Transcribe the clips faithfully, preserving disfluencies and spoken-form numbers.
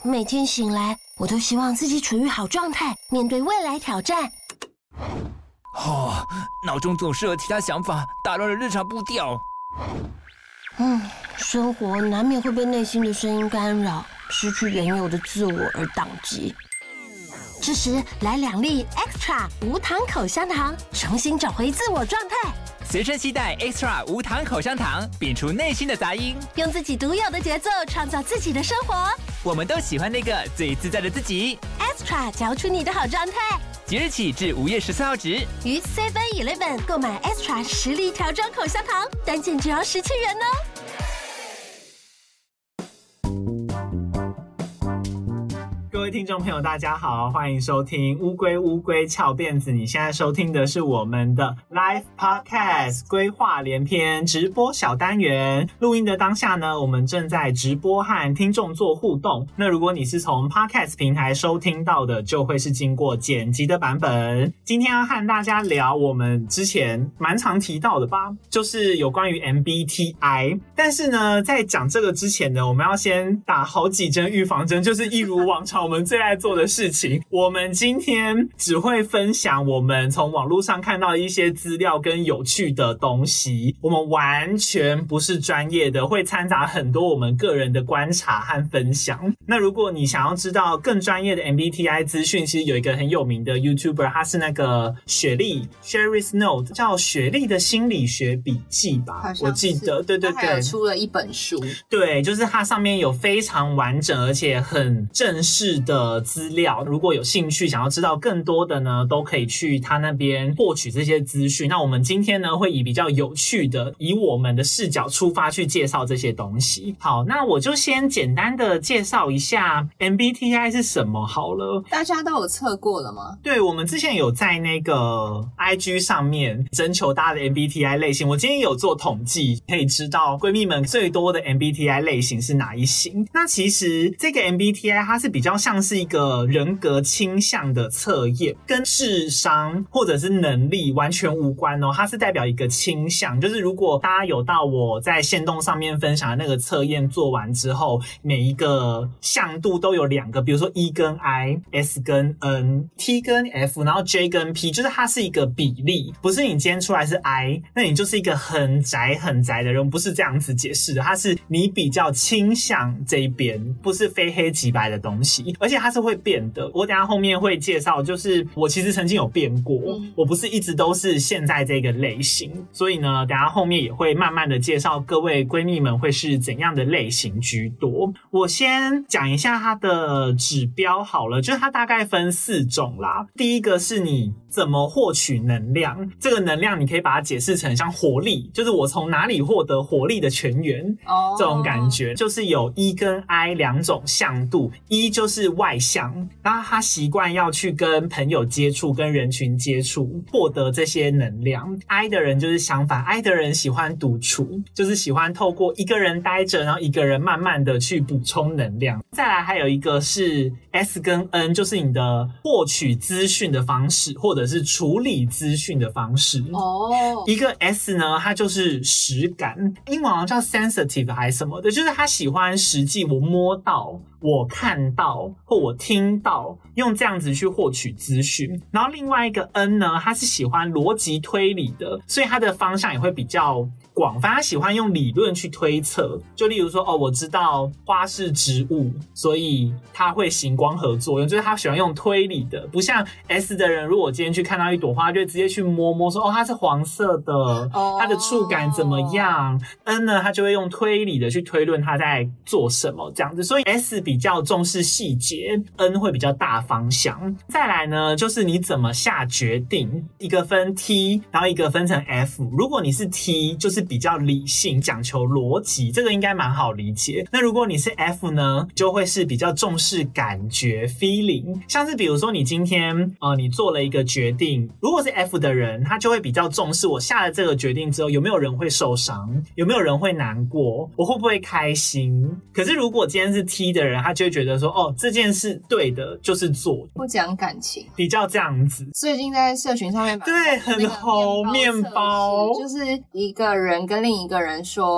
每天醒来，我都希望自己处于好状态，面对未来挑战。 哦，脑中总是有其他想法，打乱了日常步调。 嗯，生活难免会被内心的声音干扰，失去原有的自我而宕机。这时来两粒 Extra 无糖口香糖，重新找回自我状态。 随身携带 Extra 无糖口香糖，摒除内心的杂音， 用自己独有的节奏创造自己的生活。 我们都喜欢那个最自在的自己。 Extra 嚼出你的好状态。 即日起至五月十四号止， 于 seven eleven 购买 Extra 实力调装口香糖，单件只要十七元哦。 各位听众朋友大家好，欢迎收听乌龟乌龟翘辫子。你现在收听的是我们的 Live Podcast 规划连篇直播小单元。录音的当下呢，我们正在直播和听众做互动。那如果你是从 Podcast 平台收听到的，就会是经过剪辑的版本。今天要和大家聊我们之前蛮常提到的吧，就是有关于 M B T I。 但是呢，在讲这个之前呢，我们要先打好几针预防针，就是一如往常我们最爱做的事情。我们今天只会分享我们从网络上看到的一些资料跟有趣的东西，我们完全不是专业的，会掺杂很多我们个人的观察和分享。那如果你想要知道更专业的 M B T I 资讯，其实有一个很有名的 YouTuber， 他是那个雪莉 Sherry's Note， 叫雪莉的心理学笔记吧，我记得，对对对， 他还有出了一本书， 对，就是它上面有非常完整而且很正式的资料，如果有兴趣想要知道更多的呢，都可以去他那边获取这些资讯。那我们今天呢，会以比较有趣的，以我们的视角出发去介绍这些东西。好，那我就先简单的介绍一下 M B T I 是什么好了。 大家都有测过了吗？ 对，我们之前有在那个 I G 上面征求大家的 M B T I 类型，我今天有做统计，可以知道闺蜜们最多的 M B T I 类型是哪一型。那其实这个 M B T I 它是比较像是一个人格倾向的测验，跟智商或者是能力完全无关哦，它是代表一个倾向。就是如果大家有到我在限动上面分享的那个测验做完之后，每一个向度都有两个，比如说 E 跟 I， S 跟 N， T 跟 F， 然后 J 跟 P， 就是它是一个比例，不是你今天出来是 I， 那你就是一个很宅很宅的人，不是这样子解释的，它是你比较倾向这一边，不是非黑即白的东西，而且它是会变的。我等一下后面会介绍，就是我其实曾经有变过，嗯、我不是一直都是现在这个类型，所以呢，等一下后面也会慢慢的介绍各位闺蜜们会是怎样的类型居多。我先讲一下它的指标好了，就是它大概分四种啦。第一个是你怎么获取能量，这个能量你可以把它解释成像活力，就是我从哪里获得活力的泉源、哦、这种感觉。就是有 E 跟 I 两种向度， E 就是外向，然后他习惯要去跟朋友接触，跟人群接触，获得这些能量。 I 的人就是相反， I 的人喜欢独处，就是喜欢透过一个人待着，然后一个人慢慢的去补充能量。再来还有一个是 S 跟 N， 就是你的获取资讯的方式，或者是处理资讯的方式。哦，一个 S 呢，它就是实感，英文好像叫 sensitive 还是什么的，就是他喜欢实际我摸到，我看到或我听到，用这样子去获取资讯。然后另外一个 N 呢，他是喜欢逻辑推理的，所以他的方向也会比较广泛，他喜欢用理论去推测。就例如说，哦，我知道花是植物，所以它会行光合作用，就是他喜欢用推理的。不像 S 的人，如果我今天去看到一朵花，就会直接去摸摸说，哦，它是黄色的，它的触感怎么样。N 呢，他就会用推理的去推论它在做什么这样子。所以 S 比较重视细节， N 会比较大方向。再来呢，就是你怎么下决定，一个分 T， 然后一个分成 F。如果你是 T， 就是比较理性，讲求逻辑，这个应该蛮好理解。那如果你是 F 呢，就会是比较重视感觉 feeling， 像是比如说你今天呃你做了一个决定，如果是 F 的人，他就会比较重视我下了这个决定之后，有没有人会受伤，有没有人会难过，我会不会开心。可是如果今天是 T 的人，他就会觉得说，哦，这件事对的就是做， 不讲感情， 比较这样子。 最近在社群上面对很红面包， 就是一个人跟另一个人说，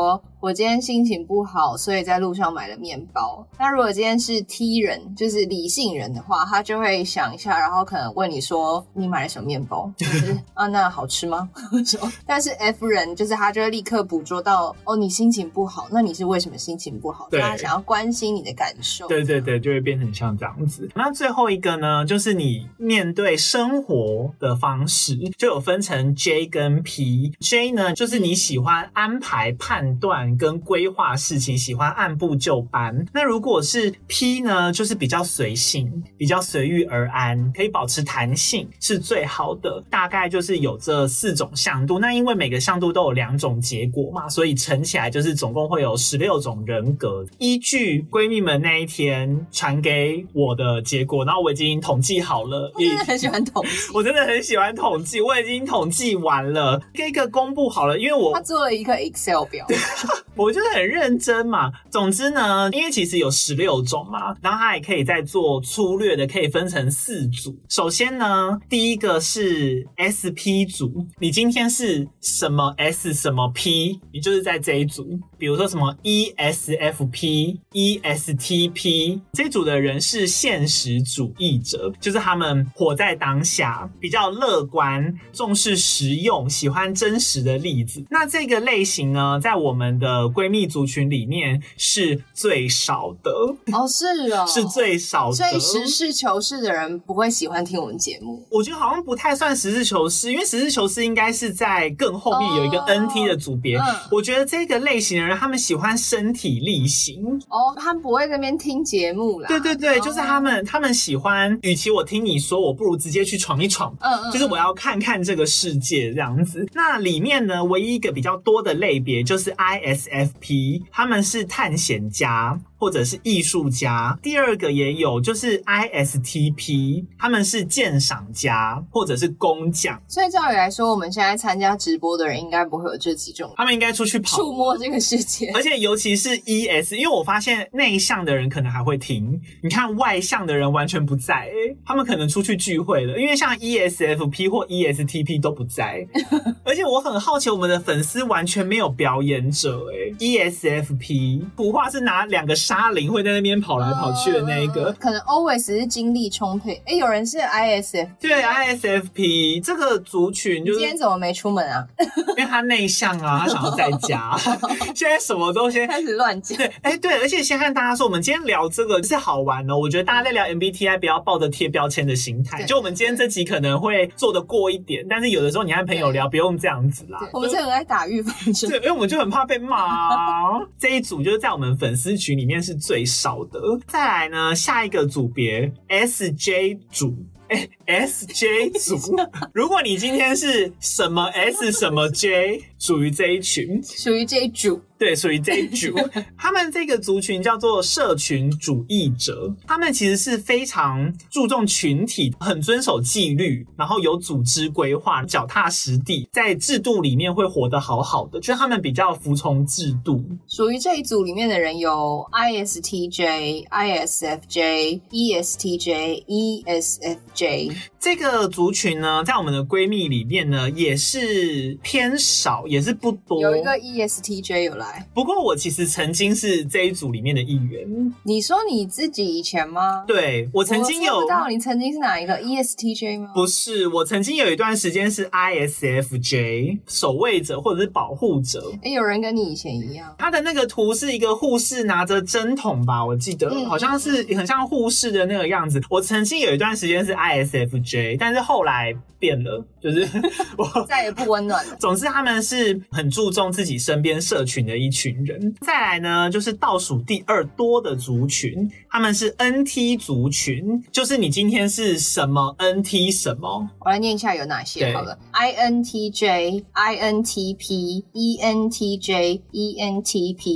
我今天心情不好，所以在路上买了面包。那如果今天是 T 人，就是理性人的话，他就会想一下，然后可能问你说你买了什么面包，就是啊那好吃吗？但是 F 人就是他就会立刻捕捉到哦你心情不好，那你是为什么心情不好？ 对， 他想要关心你的感受。 对对对，就会变成像这样子。那最后一个呢，就是你面对生活的方式，就有分成 J 跟 P。J 呢，就是你喜欢安排、判断跟规划事情，喜欢按部就班。那如果是 P 呢，就是比较随性，比较随遇而安，可以保持弹性，是最好的。大概就是有这四种向度。那因为每个向度都有两种结果嘛，所以乘起来就是总共会有十六种人格。依据闺蜜们那一天传给我的结果，然后我已经统计好了。 我真的很喜欢统计， 我真的很喜欢统计，我已经统计完了，这个公布好了，因为我他做了一个 Excel 表， 我就是很认真嘛。总之呢，因为其实有十六种嘛，然后它也可以再做粗略的，可以分成四组。首先呢，第一个是 S P 组，你今天是什么 S 什么 P， 你就是在这一组。比如说什么 E S F P、E S T P 这一组的人是现实主义者，就是他们活在当下，比较乐观，重视实用，喜欢真实的例子。那这个类型呢，在我们的闺蜜族群里面是最少的。 哦，是哦， 是最少的。 所以实事求是的人不会喜欢听我们节目。 我觉得好像不太算实事求是，因为实事求是应该是在更后面有一个 N T 的组别。 哦嗯、 我觉得这个类型的人，他们喜欢身体力行。 哦，他们不会在那边听节目啦。 对对对， 哦、 就是他们，他们喜欢，与其我听你说，我不如直接去闯一闯。 嗯嗯， 就是我要看看这个世界这样子。那里面呢，唯一一个比较多的类别就是 I S F P， 他们是探险家或者是艺术家。第二个也有，就是 I S T P， 他们是鉴赏家或者是工匠。 所以照理来说，我们现在参加直播的人应该不会有这几种， 他们应该出去跑触摸这个世界。 而且尤其是 E S， 因为我发现内向的人可能还会听，你看外向的人完全不在、欸，他们可能出去聚会了，因为像 E S F P 或 E S T P 都不在。而且我很好奇，我们的粉丝完全没有表演者、欸、E S F P 图画是拿两个沙林会在那边跑来跑去的那一个， 可能 always 是精力充沛。哎、欸，有人是 I S F P， 对 I S F P 这个族群就是， 你今天怎么没出门啊？ 因为他内向啊，他想要在家。现在什么都先开始乱讲。 对，哎、欸、对，而且先和大家说，我们今天聊这个是好玩哦。我觉得大家在聊 M B T I 不要抱着贴标签的心态，就我们今天这集可能会做得过一点，但是有的时候你和朋友聊不用这样子啦。 我们是很爱打预防针， 对，因为我们就很怕被骂啊。这一组就是在我们粉丝群里面是最少的。再来呢，下一个组别 S J 组。欸、S J 组，如果你今天是什么 S 什么 J， 属于这一群， 属于这一组。 对，属于这一组。他们这个族群叫做社群主义者，他们其实是非常注重群体，很遵守纪律，然后有组织规划，脚踏实地，在制度里面会活得好好的，就是他们比较服从制度。 属于这一组里面的人有 I S T J、I S F J、E S T J、E S F J。 这个族群呢，在我们的闺蜜里面呢，也是偏少，也是不多。 有一个 E S T J 有来， 不过我其实曾经是这一组里面的一员。 你说你自己以前吗？ 对，我曾经有。 我不知道你曾经是哪一个 E S T J 吗？ 不是，我曾经有一段时间是 I S F J， 守卫者或者是保护者。 哎，有人跟你以前一样。 他的那个图是一个护士拿着针筒吧，我记得、嗯、好像是很像护士的那个样子。我曾经有一段时间是 I S F J， 但是后来变了，就是我再也不温暖了。 总之他们是很注重自己身边社群的一群人。再来呢，就是倒数第二多的族群，他们是 N T 族群，就是你今天是什么 N T 什么。 我来念一下有哪些好了 ：I N T J、I N T P、E N T J、E N T P。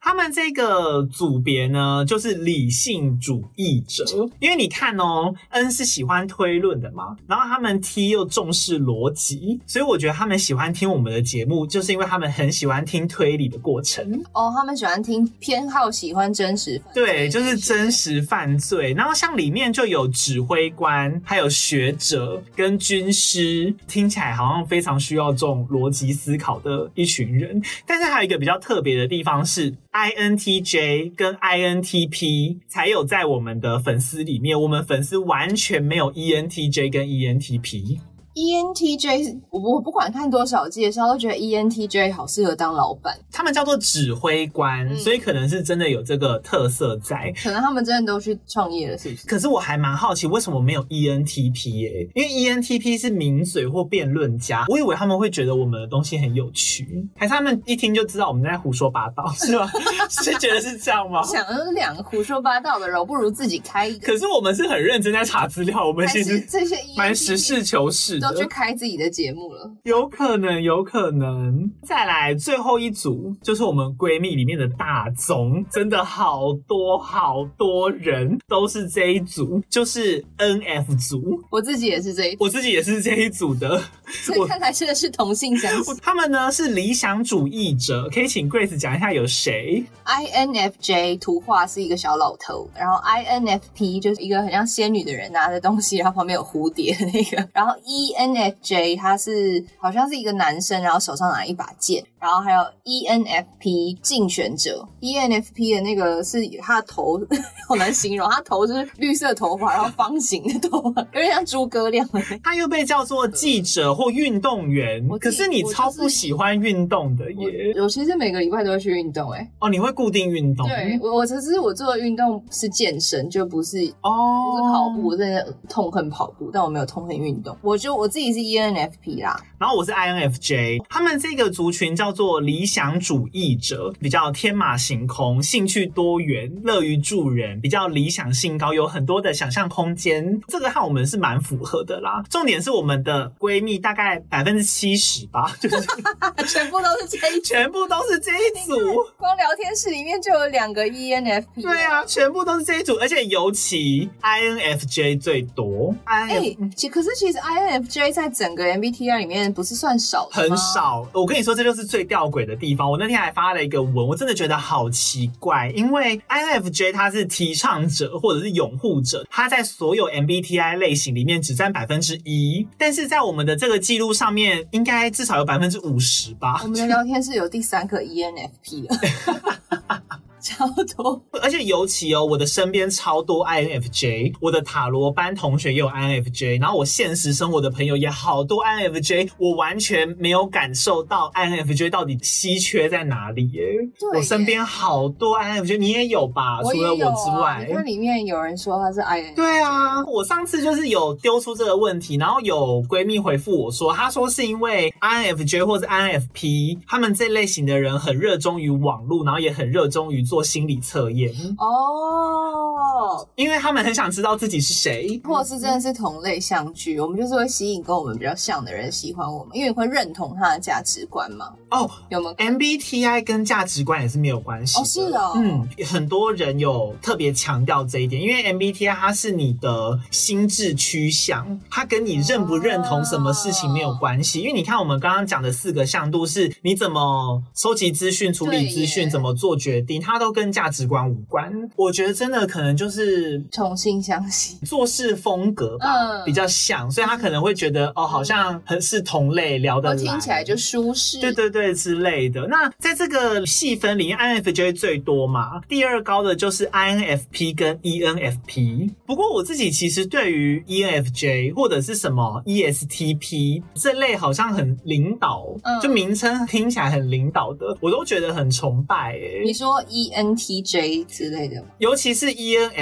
他们这个组别呢，就是理性主义者，因为你看哦 ，N 是喜欢推论的嘛，然后他们 T 又重视逻辑，所以我觉得他们喜欢听我们的节目，就是因为他们很喜欢听推理的过程。 哦，他们喜欢听，偏好喜欢真实犯罪， 对，就是真实犯罪。然后像里面就有指挥官，还有学者跟军师，听起来好像非常需要这种逻辑思考的一群人。但是还有一个比较特别的地方是 I N T J 跟 I N T P 才有在我们的粉丝里面，我们粉丝完全没有 E N T J 跟 E N T P。 E N T J 我我不管看多少介绍，都觉得 E N T J 好适合当老板。 他们叫做指挥官、嗯、所以可能是真的有这个特色在， 可能他们真的都去创业了，是不是？ 可是我还蛮好奇为什么没有 E N T P 耶、欸？因为 E N T P 是名嘴或辩论家，我以为他们会觉得我们的东西很有趣，还是他们一听就知道我们在胡说八道，是吗？是觉得是这样吗？ 想的是两个胡说八道的人，我不如自己开一个。 可是我们是很认真在查资料，我们其实这些蛮实事求是的， 都去开自己的节目了， 有可能，有可能。再来最后一组，就是我们闺蜜里面的大宗，真的好多好多人都是这一组，就是 N F 组。 我自己也是这一组， 我自己也是这一组的， 所以看来真的是同性相吸。 他们呢是理想主义者，可以请 Grace 讲一下有谁 ？I N F J 图画是一个小老头，然后 I N F P 就是一个很像仙女的人拿着东西，然后旁边有蝴蝶的那个，然后 E N F J 他是好像是一个男生，然后手上拿一把剑，然后还有 E N F P 竞选者 ，E N F P 的那个是他的头好难形容，他头是绿色头发，然后方形的头发，有点像诸葛亮。 他又被叫做记者或运动员，可是你超不喜欢运动的耶。 我, 我其实每个礼拜都会去运动哎。 哦，你会固定运动？ 对，我我其实我做的运动是健身，就不是哦， 不是跑步，我真的痛恨跑步，但我没有痛恨运动。我就我自己是 E N F P 啦， 然后我是 I N F J， 他们这个族群叫做理想主义者，比较天马行空，兴趣多元，乐于助人，比较理想性高，有很多的想象空间。这个和我们是蛮符合的啦。重点是我们的闺蜜大概百分之七十吧，就是全部都是这一组， 全部都是这一组。 光聊天室里面就有两个 E N F P。 对啊，全部都是这一组，而且尤其 I N F J 最多。哎、 欸，其可是其实 I N F J 在整个 M B T I 里面不是算少的吗？ 很少。我跟你说，这就是最吊诡的地方。我那天还发了一个文，我真的觉得好奇怪，因为 I N F J 他是提倡者或者是拥护者，他在所有 M B T I 类型里面只占百分之一，但是在我们的这个记录上面，应该至少有百分之五十吧。 我们的聊天室有第三个 E N F P 了。超多， 而且尤其哦，我的身边超多 I N F J， 我的塔罗班同学也有 I N F J， 然后我现实生活的朋友也好多 I N F J， 我完全没有感受到 I N F J 到底稀缺在哪里耶。我身边好多 I N F J， 你也有吧？ 我也有啊， 除了我之外， 你看里面有人说他是 I N F J。 对啊，我上次就是有丢出这个问题，然后有闺蜜回复我说，她说是因为 I N F J 或者 I N F P， 他们这类型的人很热衷于网络，然后也很热衷于做心理测验。 哦， 因为他们很想知道自己是谁， 或者是真的是同类相聚，我们就是会吸引跟我们比较像的人喜欢我们，因为会认同他的价值观嘛。 哦， 有没有 M B T I 跟价值观也是没有关系的。 哦，是哦， 嗯，很多人有特别强调这一点，因为 M B T I 它是你的心智趋向，它跟你认不认同什么事情没有关系。哦，因为你看我们刚刚讲的四个向度是你怎么收集资讯、处理资讯、怎么做决定，它都跟价值观无关。我觉得真的可能就是同性相吸， 做事风格吧，嗯，比较像，所以他可能会觉得哦，好像很是同类，聊得来， 听起来就舒适， 对对对之类的。那在这个细分里面 ，I N F J 最多嘛，第二高的就是 I N F P 跟 E N F P。不过我自己其实对于 E N F J 或者是什么 E S T P 这类好像很领导，嗯，就名称听起来很领导的，我都觉得很崇拜欸。 你说 E N T J 之类的吗？ 尤其是 E N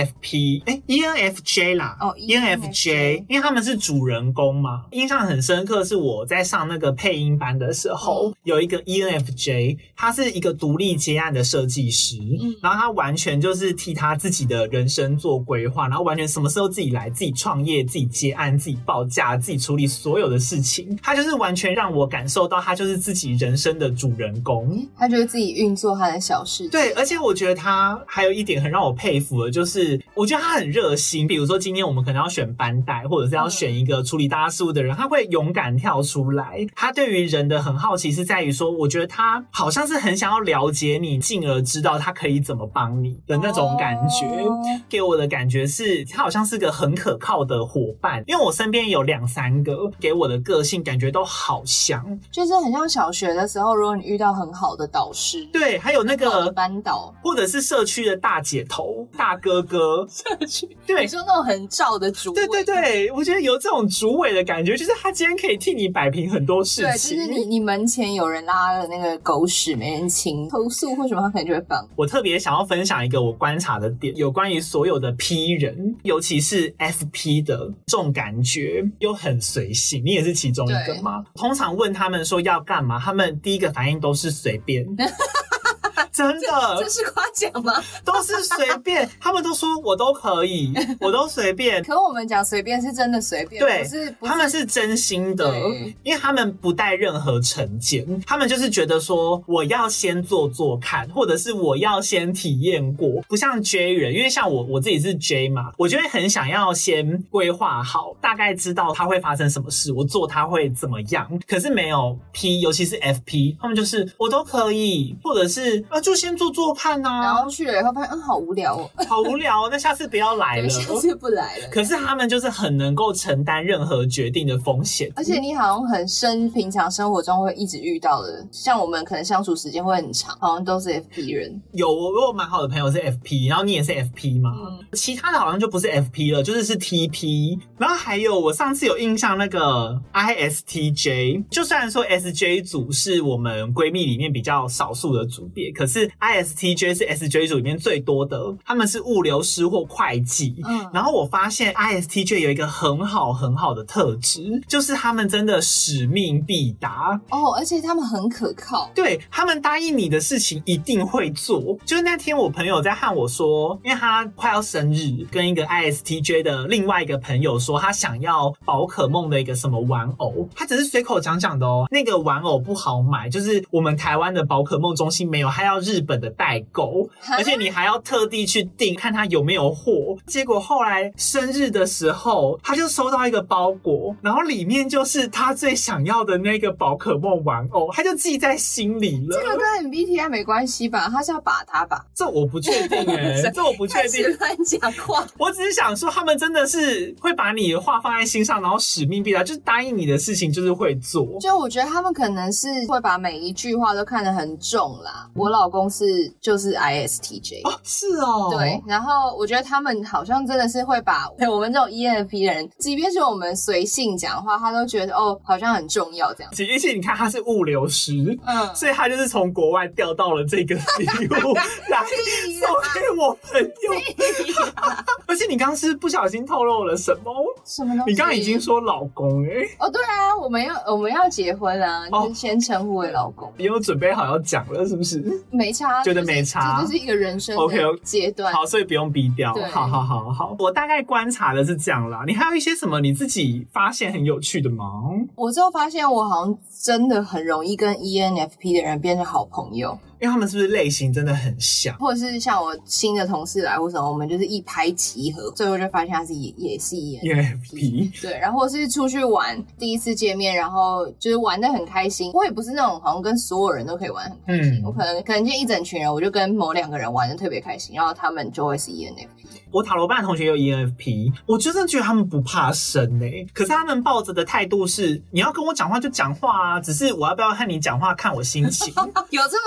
F P， 哎 ，E N F J 啦， 哦 ，E N F J， 因为他们是主人公嘛。印象很深刻是我在上那个配音班的时候，嗯、有一个 E N F J， 他是一个独立接案的设计师，嗯，然后他完全就是替他自己的人生做规划，然后完全什么事都自己来，自己创业，自己接案，自己报价，自己处理所有的事情。他就是完全让我感受到他就是自己人生的主人公， 他就是自己运作他的小世界。 对，而且我觉得他还有一点很让我佩服的，就是我觉得他很热心。比如说今天我们可能要选班代，或者是要选一个处理大家事务的人，他会勇敢跳出来。他对于人的很好奇是在于说，我觉得他好像是很想要了解你，进而知道他可以怎么帮你的那种感觉。哦、给我的感觉是他好像是个很可靠的伙伴，因为我身边有两三个给我的个性感觉都好像， 就是很像小学的时候，如果你遇到很好的导师， 对，还有那个班导， 或者是社区的大姐头、大哥哥， 社区， 对， 你说那种很照的主委， 对对对，我觉得有这种主委的感觉，就是他今天可以替你摆平很多事情。 对，就是你你门前有人拉了那个狗屎没人清，投诉或什么他可能就会帮。 我特别想要分享一个我观察的点，有关于所有的 P 人，尤其是 F P 的这种感觉，又很随性。你也是其中一个吗？通常问他们说要干嘛，他们第一个反应都是随便。真的这，这是夸奖吗？ 都是随便，他们都说我都可以，我都随便。 可我们讲随便是真的随便， 对， 不是不是他们是真心的，因为他们不带任何成见，他们就是觉得说我要先做做看，或者是我要先体验过，不像 J 人，因为像我我自己是 J 嘛，我就会很想要先规划好，大概知道它会发生什么事，我做它会怎么样。可是没有 P， 尤其是 F P， 他们就是我都可以，或者是啊就先做做看啊， 然后去了以后发现嗯好无聊哦， 好无聊，那下次不要来了， 下次不来了。 可是他们就是很能够承担任何决定的风险， 而且你好像很深，平常生活中会一直遇到的，像我们可能相处时间会很长，好像都是 F P 人。 有我有蛮好的朋友是 F P， 然后你也是 F P 嘛、嗯，其他的好像就不是 F P 了，就是是 T P。然后还有我上次有印象那个 I S T J， 就虽然说 S J 组是我们闺蜜里面比较少数的组别，可是 I S T J 是 S J 组里面最多的，他们是物流师或会计。嗯，然后我发现 I S T J 有一个很好很好的特质，就是他们真的使命必达哦，而且他们很可靠。 对，他们答应你的事情一定会做。就是那天我朋友在和我说，因为他快要生日，跟一个 I S T J 的另外一个朋友说他想要宝可梦的一个什么玩偶，他只是随口讲讲的哦。那个玩偶不好买，就是我们台湾的宝可梦中心没有，还要日本的代购，而且你还要特地去订看他有没有货。结果后来生日的时候，他就收到一个包裹，然后里面就是他最想要的那个宝可梦玩偶，他就记在心里了。 这个跟 M B T I 没关系吧？他是要把他吧？ 这我不确定哎、欸，这我不确定。 乱讲话。 我只是想说，他们真的是会把你的话放在心上，然后使命必达，就是答应你的事情就是会做。 就我觉得他们可能是会把每一句话都看得很重啦。我老公是就是 I S T J 哦，是哦， 对。然后我觉得他们好像真的是会把我们这种 E N F P 的人，即便是我们随性讲话，他都觉得哦好像很重要这样。 而且你看他是物流师，嗯，所以他就是从国外调到了这个礼物来送给我朋友。而且你刚刚是不小心透露了什么？ 什么东西？ 你刚刚已经说老公哎、欸？ 哦，对啊，我们要我们要结婚啊，哦、就是先称呼为老公。 你有准备好要讲了是不是？ 没差， 觉得没差， 这就是一个人生的阶段。 Okay, 好，所以不用逼掉。好好好好，我大概观察的是这样啦。你还有一些什么你自己发现很有趣的吗？ 我之后发现我好像真的很容易跟 E N F P 的人变成好朋友。 因为他们是不是类型真的很像， 或者是像我新的同事来或什么，我们就是一拍即合，最后就发现他是也也是 E N F P， 对，然后或是出去玩，第一次见面，然后就是玩得很开心。我也不是那种好像跟所有人都可以玩得很开心，嗯、我可能可能见一整群人，我就跟某两个人玩得特别开心，然后他们就会是 E N F P。 我塔罗班的同学有 E N F P， 我真的觉得他们不怕生欸，可是他们抱着的态度是，你要跟我讲话就讲话啊，只是我要不要和你讲话看我心情。 有这么我没有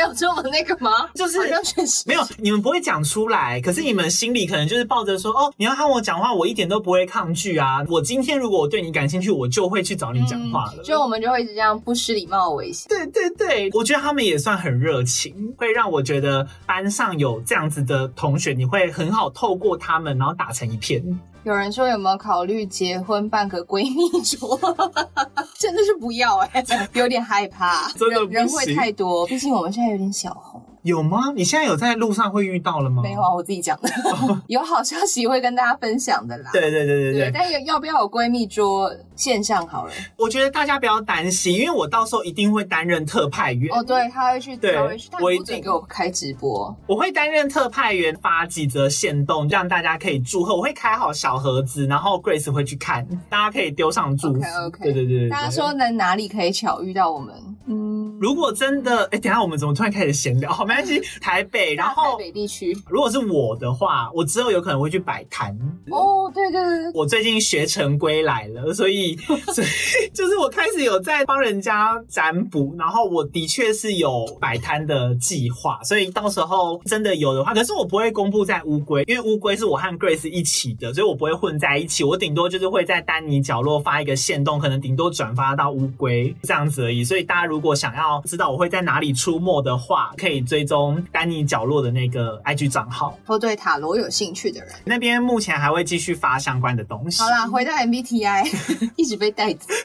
有这么那个吗？ 就是好像确实没有，你们不会讲出来，可是你们心里可能就是抱着说，哦，你要和我讲话，我一点都不会抗拒啊。我今天如果我对你感兴趣，我就会去找你讲话了。 嗯、就我们就会一直这样不失礼貌的微笑。 对对对，我觉得他们也算很热情，会让我觉得班上有这样子的同学，你会很好透过他们，然后打成一片。 有人说有没有考虑结婚办个闺蜜桌？真的是不要哎、欸，有点害怕， 真的不行， 人会太多，毕竟我们现在有点小红。 有吗？你现在有在路上会遇到了吗？ 没有啊，我自己讲的。有好消息会跟大家分享的啦。 对对对对 对, 对但有要不要有闺蜜桌线上好了？ 我觉得大家不要担心，因为我到时候一定会担任特派员。 哦，对，他会去， 对， 他会去，但我一定不准给我开直播。 我会担任特派员，发几则限动，让大家可以祝贺。我会开好小盒子，然后 Grace 会去看，大家可以丢上祝福。 OK OK， 对对对对， 大家说在哪里可以巧遇到我们？嗯， 如果真的，哎，等一下我们怎么突然开始闲聊？好，没关系，台北，然后台北地区。 如果是我的话，我之后有可能会去摆摊。 哦，对对对， 我最近学成归来了，所以所以就是我开始有在帮人家占卜，然后我的确是有摆摊的计划，所以到时候真的有的话，可是我不会公布在乌龟，因为乌龟是我和 Grace 一起的，所以我不会混在一起，我顶多就是会在丹尼角落发一个限动，可能顶多转发到乌龟这样子而已。所以大家如果想要知道我会在哪里出没的话，可以追踪丹尼角落的那个 I G 账号， 或对塔罗有兴趣的人， 那边目前还会继续发相关的东西。 好啦，回到 M B T I 一直被带走。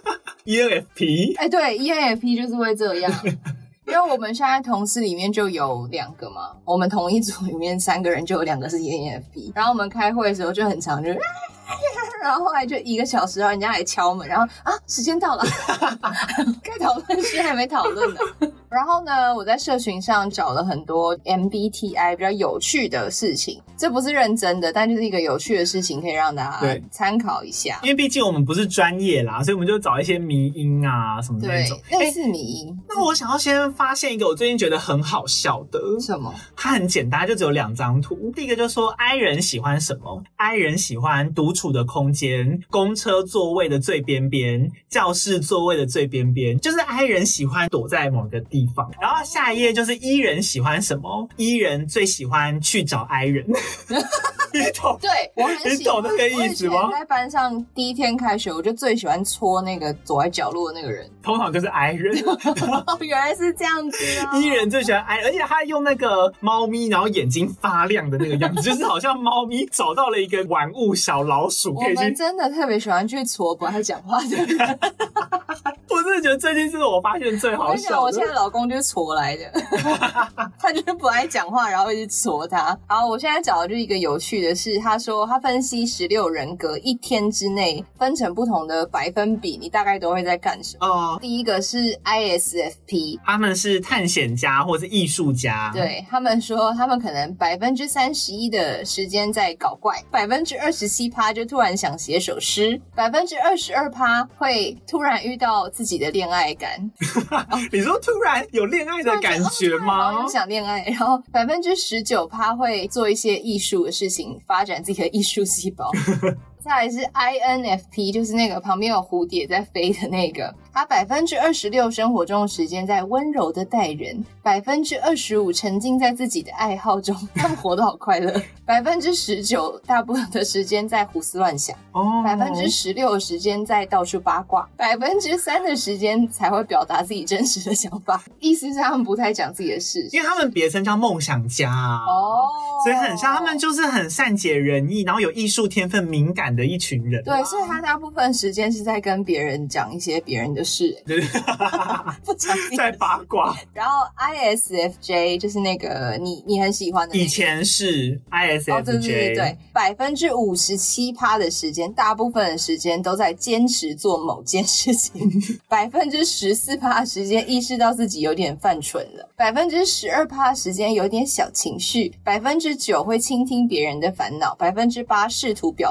E N F P， 哎、欸，对 ，E N F P 就是会这样。因为我们现在同事里面就有两个嘛，我们同一组里面三个人就有两个是 E N F P， 然后我们开会的时候就很常就，然后后来就一个小时，然后人家来敲门，然后啊，时间到了，该讨论是还没讨论呢。然后呢，我在社群上找了很多 M B T I 比较有趣的事情，这不是认真的，但就是一个有趣的事情，可以让大家参考一下。 因为毕竟我们不是专业啦，所以我们就找一些迷因啊什么的那种， 对，类似迷因、欸。 那我想要先发现一个我最近觉得很好笑的， 什么？ 它很简单，就只有两张图。第一个就说 I 人喜欢什么 ？I 人喜欢独处的空间，公车座位的最边边，教室座位的最边边，就是 I 人喜欢躲在某个地方。然后下一页就是 E 人喜欢什么 ？E 人最喜欢去找 I 人。你懂？ 对，我很喜欢。 你懂那个意思吗？ 我在班上第一天开学，我就最喜欢戳那个躲在角落的那个人， 通常就是 I 人。 原来是这样子啊 ！E 人最喜欢 I， 而且他用那个猫咪，然后眼睛发亮的那个样子，就是好像猫咪找到了一个玩物小老鼠，可以去。 我们真的特别喜欢去戳不爱讲话的人。 我真的觉得这件事我发现最好笑的。 我现在老公就是戳来的，他就是不爱讲话，然后一直戳他。然后我现在找的就是一个有趣的是，他说他分析十六人格一天之内分成不同的百分比，你大概都会在干什么？哦，第一个是 I S F P， 他们是探险家或是艺术家。 对，他们说他们可能百分之三十一的时间在搞怪，百分之二十七趴就突然想写首诗，百分之二十二趴会突然遇到自己的恋爱感。 你说突然有恋爱的感觉吗？ 哦、想恋爱，然后百分之十九趴会做一些艺术的事情，发展自己的艺术细胞。再来是 I N F P， 就是那个旁边有蝴蝶在飞的那个，他百分之二十六生活中的时间在温柔的待人，百分之二十五沉浸在自己的爱好中，他们活得好快乐。百分之十九大部分的时间在胡思乱想，百分之十六的时间在到处八卦，百分之三的时间才会表达自己真实的想法。意思是他们不太讲自己的事， 因为他们别称叫梦想家啊， 哦， 所以很像他们就是很善解人意，然后有艺术天分、敏感的一群人。 对，所以他大部分时间是在跟别人讲一些别人的事，不讲自己在八卦。 然后 I S F J 就是那个你你很喜欢的、那個， 以前是 I S F J， 哦，对对对对，百分之五十七趴的时间，大部分的时间都在坚持做某件事情，百分之十四趴的时间意识到自己有点犯蠢了，百分之十二趴的时间有点小情绪，百分之九会倾听别人的烦恼，百分之八试图表达自己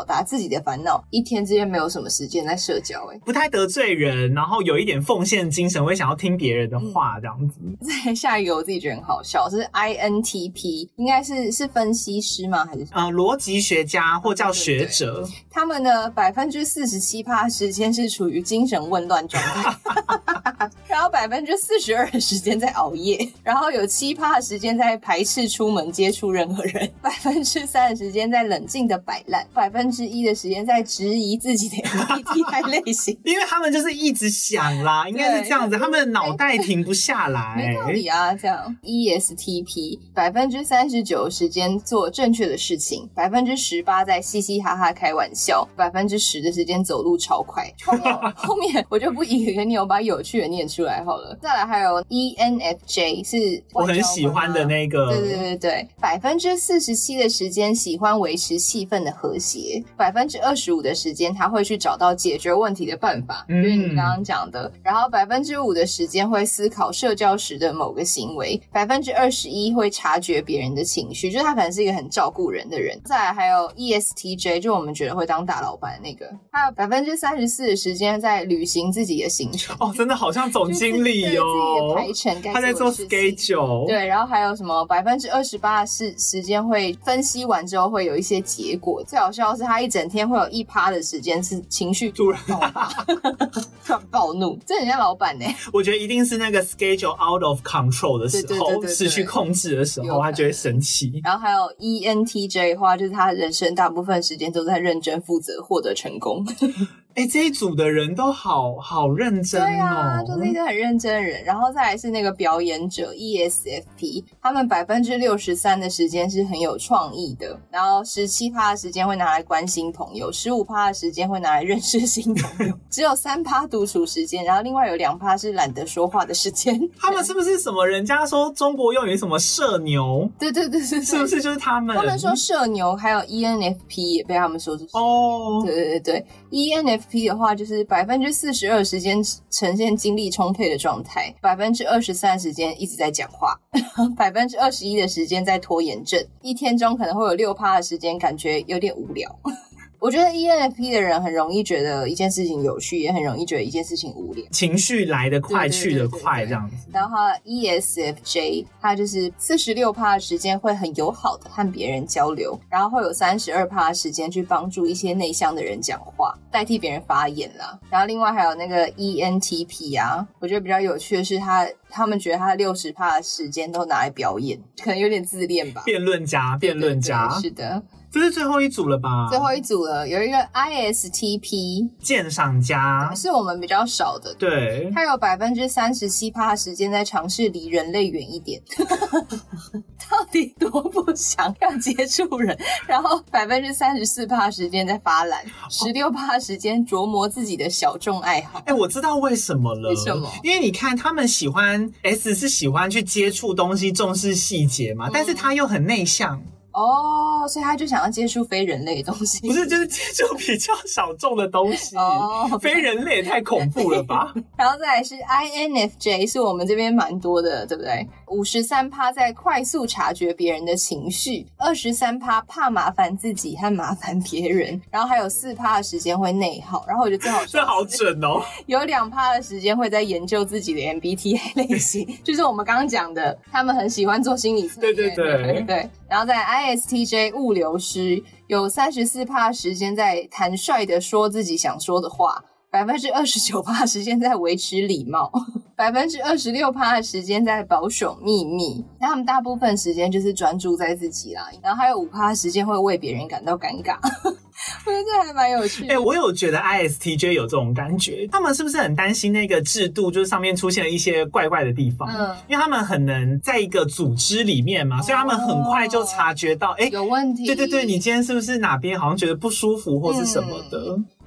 己的烦恼，一天之间没有什么时间在社交、欸。 不太得罪人，然后有一点奉献精神，会想要听别人的话，这样子。 再下一个我自己觉得很好笑，是 I N T P， 应该是是分析师吗？还是呃逻辑学家或叫学者？ 对对对，他们的百分之四十七趴时间是处于精神混乱状态，然后百分之四十二的时间在熬夜，然后有七趴的时间在排斥出门接触任何人，百分之三的时间在冷静的摆烂，百分之一的时间在质疑自己的 M B T I 类型， 因为他们就是一直想啦，应该是这样子，他们的脑袋停不下来。 没道理啊，这样 E S T P 百分之三十九时间做正确的事情，百分之十八在嘻嘻哈哈开玩笑，百分之十的时间走路超快。后面后面我就不一个一个念，我把有趣的念出来好了。再来还有 E N F J 是我很喜欢的那个， 对对对对，百分之四十七的时间喜欢维持气氛的和谐，百分之二十五的时间他会去找到解决问题的办法， 嗯、 就是你刚刚讲的。然后百分之五的时间会思考社交时的某个行为，百分之二十一会察觉别人的情绪，就是他可能是一个很照顾人的人。再来还有 E S T J， 就我们觉得会当大老板的那个，还有百分之三十四的时间在履行自己的行程。 哦，真的好像总经理哦， 自己的排程该做的事情， 他在做 schedule。 对，然后还有什么百分之二十八的时时间会分析完之后会有一些结果。最好笑的是他一整天会有一趴的时间是情绪突然爆发，突然暴怒，这很像老板呢、欸。 我觉得一定是那个 schedule out of control 的时候，失去控制的时候，他就会生气。 然后还有 E N T J 的话，就是他人生大部分时间都在认真负责，获得成功。 哎、欸，这一组的人都好好认真哦。 对啊，就是一个很认真的人。然后再来是那个表演者 E S F P， 他们百分之六十三的时间是很有创意的，然后十七趴的时间会拿来关心朋友，十五趴的时间会拿来认识新朋友，只有三趴独处时间，然后另外有两趴是懒得说话的时间。 他们是不是什么？人家说中国用语什么社牛？ 对对对对， 是不是就是他们？ 他们说社牛，还有 E N F P 也被他们说是哦。 对对对对 ，E N F P 的话就是百分之四十二时间呈现精力充沛的状态，百分之二十三时间一直在讲话，百分之二十一的时间在拖延症，一天中可能会有六趴的时间感觉有点无聊。我觉得 E N F P 的人很容易觉得一件事情有趣，也很容易觉得一件事情无聊， 情绪来得快去得快这样子。 然后 E S F J 他就是四十六趴的时间会很友好的和别人交流，然后会有三十二趴的时间去帮助一些内向的人讲话，代替别人发言啦。然后另外还有那个 E N T P 啊，我觉得比较有趣的是他他们觉得他六十趴的时间都拿来表演，可能有点自恋吧。 辩论家，辩论家， 对对对，是的。 这是最后一组了吧？ 最后一组了，有一个 I S T P 鉴赏家， 是我们比较少的。 对， 他有百分之三十七趴的时间在尝试离人类远一点，到底多不想要接触人？然后百分之三十四趴的时间在发懒，十六趴的时间琢磨自己的小众爱好。 哎、欸，我知道为什么了。 为什么？ 因为你看，他们喜欢 S 是喜欢去接触东西，重视细节嘛，嗯、但是他又很内向。 哦，所以他就想要接触非人类的东西， 不是就是接触比较小众的东西。哦，非人类也太恐怖了吧。 然后再来是 I N F J， 是我们这边蛮多的，对不对？五十三趴在快速察觉别人的情绪，二十三趴怕麻烦自己和麻烦别人，然后还有四趴的时间会内耗。然后我觉得这好这好准哦。 有两趴的时间会在研究自己的 M B T I 类型，就是我们刚刚讲的，他们很喜欢做心理测验。 对对对对。然后在 I S T J 物流师有 三十四趴 时间在坦率的说自己想说的话， 百分之二十九趴 时间在维持礼貌， 百分之二十六趴 的时间在保守秘密，那他们大部分时间就是专注在自己啦，然后还有 百分之五 的时间会为别人感到尴尬。我觉得这还蛮有趣的。 哎、欸，我有觉得 I S T J 有这种感觉，他们是不是很担心那个制度，就是上面出现了一些怪怪的地方？嗯，因为他们很能在一个组织里面嘛，哦、所以他们很快就察觉到，哎、欸， 有问题。 对对对，你今天是不是哪边好像觉得不舒服或是什么的？嗯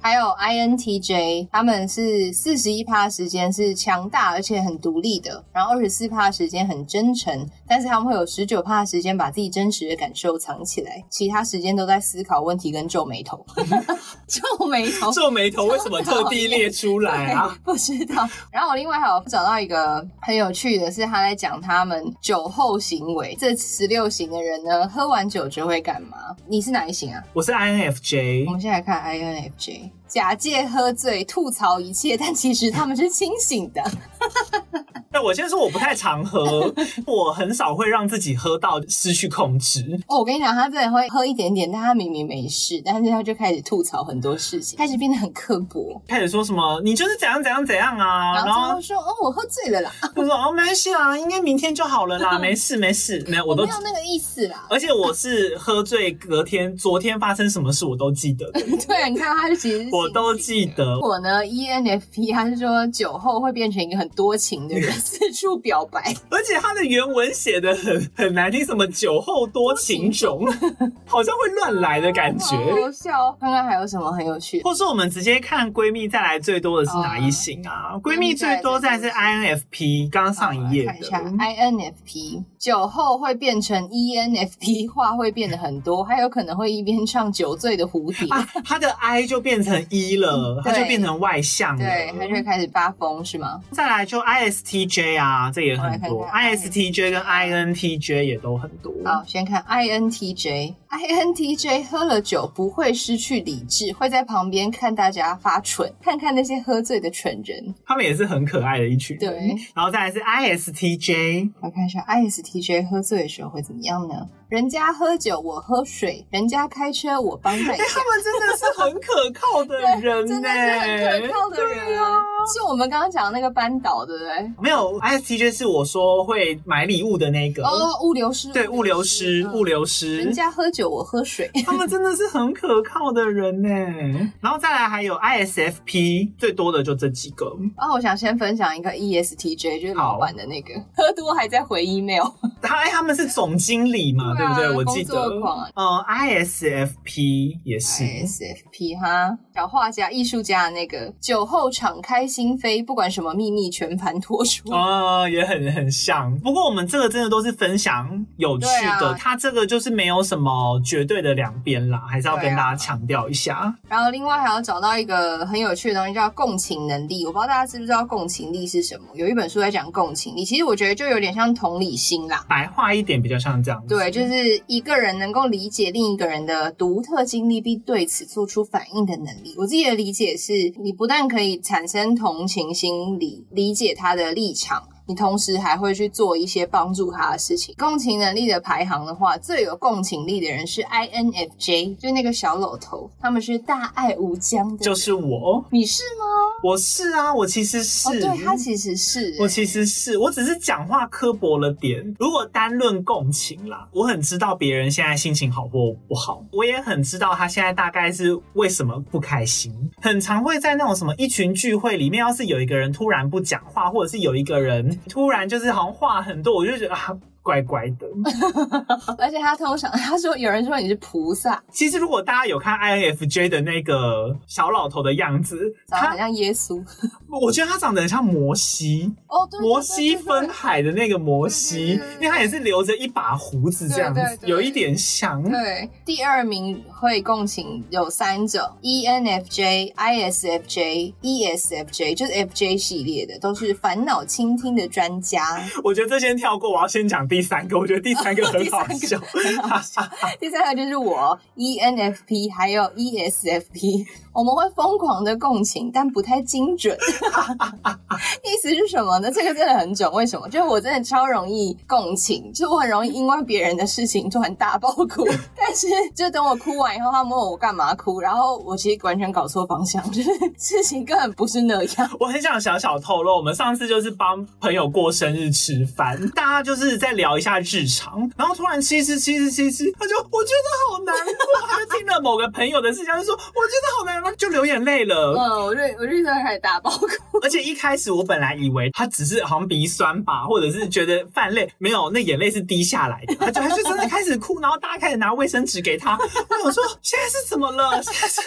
还有 I N T J， 他们是 百分之四十一 的时间是强大而且很独立的，然后 二十四 的时间很真诚，但是他们会有 百分之十九 的时间把自己真实的感受藏起来，其他时间都在思考问题跟皱眉头。皱眉头皱眉头为什么特地列出来啊？ 不知道。然后我另外还有找到一个很有趣的是，他在讲他们酒后行为，这十六型的人呢，喝完酒就会干嘛？你是哪一型啊？ 我是 I N F J。 我们先来看 I N F J， 假借喝醉吐槽一切，但其实他们是清醒的。 那我先说我不太常喝，我很少会让自己喝到失去控制。 哦，我跟你讲，他真的会喝一点点，但他明明没事，但是他就开始吐槽很多事情，开始变得很刻薄， 开始说什么你就是怎样怎样怎样啊， 然后说哦我喝醉了啦， 我说哦没关系啦，应该明天就好了啦，没事没事，没有我都我没有那个意思啦。 而且我是喝醉隔天昨天发生什么事我都记得的。 对，你看他其实是我都记得。 我呢 E N F P 他是说酒后会变成一个很多情的人，四处表白， 而且他的原文写的很很难听，什么酒后多情种，好像会乱来的感觉。 好好笑。看看还有什么很有趣的， 或是我们直接看闺蜜再来最多的是哪一型啊？闺、哦、蜜最多再是 I N F P， 刚刚上一页的。 看一下 I N F P， 酒后会变成 E N F P， 话会变得很多，还有可能会一边唱酒醉的蝴蝶。 啊，他的 I 就变成 E 了，他就变成外向了， 对，他就会开始发疯是吗？ 再来就 I S T J 啊，这也很多 ，I S T J 跟 I N T J 也都很多。 好，先看 I N T J。I N T J 喝了酒不会失去理智，会在旁边看大家发蠢，看看那些喝醉的蠢人。 他们也是很可爱的一群人。 对， 然后再来是 I S T J， 来看一下 I S T J 喝醉的时候会怎么样呢？人家喝酒我喝水，人家开车我帮载驾。 欸，他们真的是很可靠的人， 真的是很可靠的人。啊，是我们刚刚讲的那个班导，对不对？ 没有 I S T J 是我说会买礼物的那个哦，物流师。 对，物流师，嗯、物流师。 人家喝酒我喝水， 他们真的是很可靠的人呢。然后再来还有 I S F P， 最多的就这几个。 然后我想先分享一个 E S T J， 就是老板的那个，喝多还在回 email。 他哎，他们是总经理嘛，对,、啊、对不对？我记得。 工作狂啊。 呃 ，I S F P 也是。 I S F P 哈，小画家、艺术家的那个，酒后敞开心扉，不管什么秘密全盘托出。 哦，也很很像。不过我们这个真的都是分享有趣的，啊、它这个就是没有什么绝对的两边啦，还是要跟大家强调一下。啊、 然后另外还要找到一个很有趣的东西，叫共情能力。我不知道大家知不知道共情力是什么？有一本书在讲共情力，其实我觉得就有点像同理心啦。 白话一点比较像这样子。 对，就是一个人能够理解另一个人的独特经历，并对此做出反应的能力。我自己的理解是，你不但可以产生同情心理，理解他的立场，你同时还会去做一些帮助他的事情。共情能力的排行的话，最有共情力的人是 I N F J， 就是那个小老头，他们是大爱无疆的人。 就是我。 你是吗？ 我是啊，我其实是。 哦，对，他其实是、欸。 我其实是，我只是讲话刻薄了点。如果单论共情啦，我很知道别人现在心情好或不好，我也很知道他现在大概是为什么不开心。很常会在那种什么一群聚会里面，要是有一个人突然不讲话，或者是有一个人突然就是好像话很多，我就觉得啊怪怪的。 而且他通常他说有人说你是菩萨， 其实如果大家有看 I N F J 的那个小老头的样子， 长得很像耶稣。 我觉得他长得很像摩西。 哦，对， 摩西分海的那个摩西，因为他也是留着一把胡子这样子，对对对，有一点像。 对，第二名会共情有三种 ：E N F J、I S F J、E S F J， 就是 F J 系列的，都是烦恼倾听的专家。 我觉得这先跳过，我要先讲第三个。我觉得第三个很好笑， 很好笑。第三个就是我 E N F P 还有 E S F P， 我们会疯狂的共情，但不太精准。意思是什么呢？这个真的很准。为什么？就是我真的超容易共情，就是我很容易因为别人的事情突然大爆哭，但是就等我哭完以后，他们问我干嘛哭，然后我其实完全搞错方向，就是事情根本不是那样。 我很想小小透露，我们上次就是帮朋友过生日吃饭，大家就是在聊一下日常，然后突然吃吃吃吃吃吃，他就我觉得好难过，他就听了某个朋友的事情，就说我觉得好难过，就流眼泪了。 嗯，我就我就真的开始大爆哭。 而且一开始我本来以为他只是好像鼻酸吧，或者是觉得泛泪，没有，那眼泪是滴下来的，他就他就真的开始哭，然后大家开始拿卫生纸给他。我想说现在是怎么了？现在是大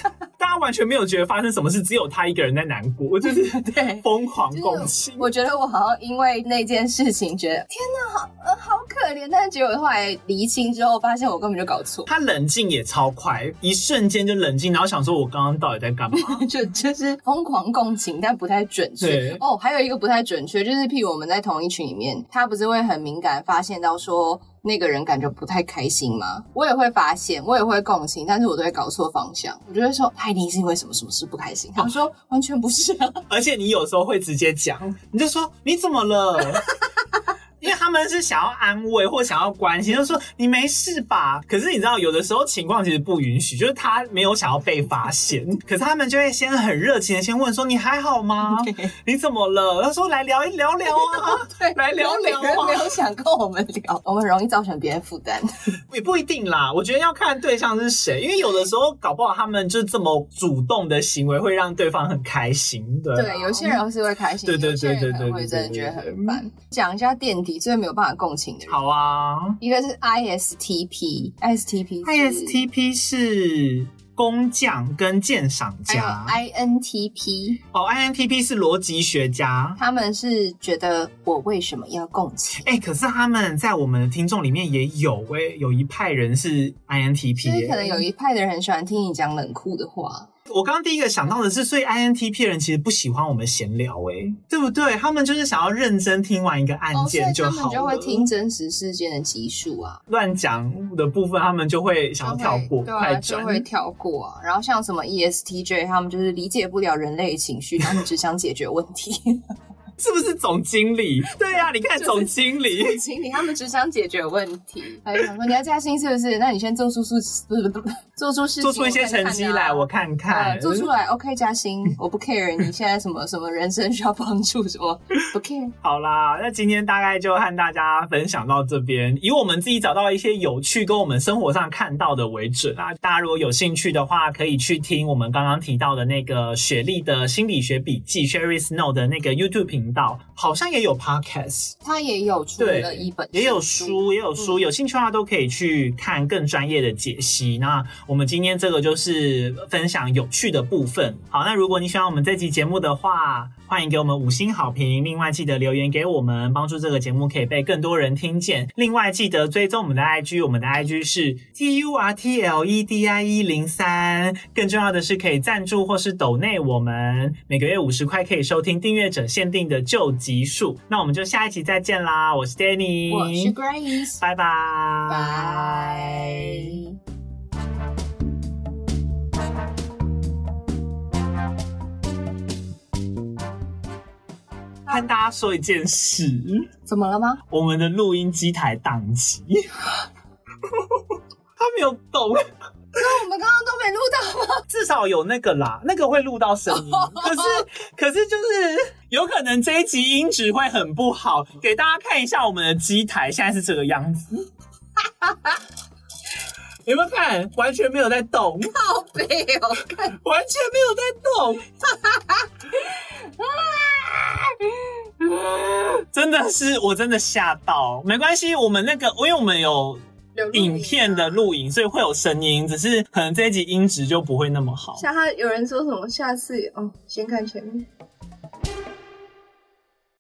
大家完全没有觉得发生什么事，只有他一个人在难过，就是对疯狂共情。 我觉得我好像因为那件事情觉得天哪，好呃好可怜，但是结果后来厘清之后，发现我根本就搞错。 他冷静也超快，一瞬间就冷静，然后想说我刚刚到底在干嘛？ 就就是疯狂共情，但不太准确。哦，还有一个不太准确，就是譬如我们在同一群里面，他不是会很敏感发现到说那个人感觉不太开心吗？我也会发现，我也会共情，但是我都会搞错方向。我就会说他一定是因为什么什么事不开心，他说完全不是啊。 而且你有时候会直接讲，你就说你怎么了？因为他们是想要安慰或想要关心，就说你没事吧？可是你知道，有的时候情况其实不允许，就是他没有想要被发现，可是他们就会先很热情的先问说你还好吗？你怎么了？他说来聊一聊聊啊，对，来聊聊啊。 没有想跟我们聊，我们容易造成别人负担。 也不一定啦，我觉得要看对象是谁，因为有的时候搞不好他们就这么主动的行为会让对方很开心，对、啊。 对，有些人是会开心， 对对对对对对， 会真的觉得很烦。讲一下垫底最没有办法共情的人。 好啊， 一个是 I S T P，I S T P，I S T P 是工匠跟鉴赏家。 还有 I N T P 哦 ，I N T P 是逻辑学家， 他们是觉得我为什么要共情？ 哎、欸，可是他们在我们的听众里面也有哎、欸，有一派人是 I N T P， 所以可能有一派的人很喜欢听你讲冷酷的话。 我刚刚第一个想到的是，所以 I N T P 的人其实不喜欢我们闲聊，哎，对不对？他们就是想要认真听完一个案件就好了， 哦、所以他们就会听真实事件的集数啊， 乱讲的部分他们就会想要跳过， 对啊， 快转就会跳过啊。然后像什么 E S T J， 他们就是理解不了人类情绪，他们只想解决问题。 是不是总经理？对啊，你看总经理， 总经理他们只想解决问题。他就想说你要加薪是不是？那你先做出事，不是不是做出事情， 做出一些成绩来，我看看。 呃、做出来 OK 加薪，我不 care 你现在什么什么人生需要帮助什么，不 care。 好啦，那今天大概就和大家分享到这边，以我们自己找到一些有趣跟我们生活上看到的为准啊。大家如果有兴趣的话，可以去听我们刚刚提到的那个雪莉的心理学笔记 Sherry Snow 的那个 YouTube 频道，好像也有 podcast， 他也有出了一本， 也有书，也有书，嗯、有兴趣的话都可以去看更专业的解析。那我们今天这个就是分享有趣的部分。好，那如果你喜欢我们这期节目的话，欢迎给我们五星好评，另外记得留言给我们，帮助这个节目可以被更多人听见。另外记得追踪我们的 I G， 我们的 I G 是 T U R T L E D I 一零三。更重要的是可以赞助或是抖内我们，每个月五十块可以收听订阅者限定的旧集数。那我们就下一期再见啦！我是 Danny， 我是 Grace， 拜拜， 拜。 跟大家说一件事， 怎么了吗？ 我们的录音机台宕机，它没有动。 那我们刚刚都没录到吗？ 至少有那个啦，那个会录到声音。可是，可是就是有可能这一集音质会很不好，给大家看一下我们的机台现在是这个样子。有没有看？完全没有在动， 好悲哦！看， 完全没有在动。真的是，我真的吓到。没关系，我们那个，因为我们有影片的录影，所以会有声音，只是可能这一集音质就不会那么好。 像他有人说什么，下次哦，先看前面。